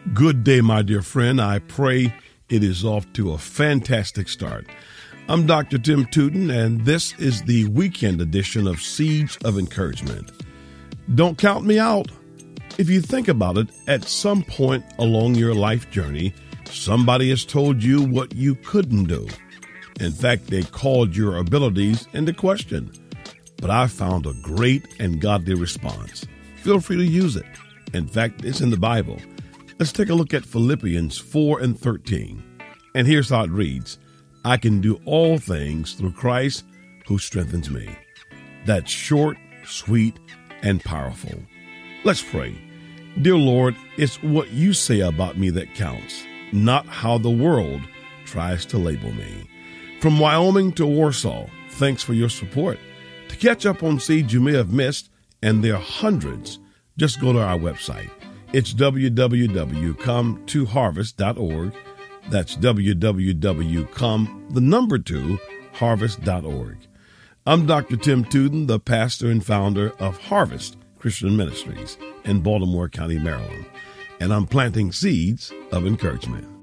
Good day, my dear friend. I pray it is off to a fantastic start. I'm Dr. Tim Tootin, and this is the weekend edition of Seeds of Encouragement. Don't count me out. If you think about it, at some point along your life journey, somebody has told you what you couldn't do. In fact, they called your abilities into question. But I found a great and godly response. Feel free to use it. In fact, it's in the Bible. Let's take a look at Philippians 4:13. And here's how it reads. I can do all things through Christ who strengthens me. That's short, sweet, and powerful. Let's pray. Dear Lord, it's what you say about me that counts, not how the world tries to label me. From Wyoming to Warsaw, thanks for your support. To catch up on seeds you may have missed, and there are hundreds, just go to our website. It's www.come2harvest.org. That's www.come2harvest.org. I'm Dr. Tim Tootin, the pastor and founder of Harvest Christian Ministries in Baltimore County, Maryland, and I'm planting seeds of encouragement.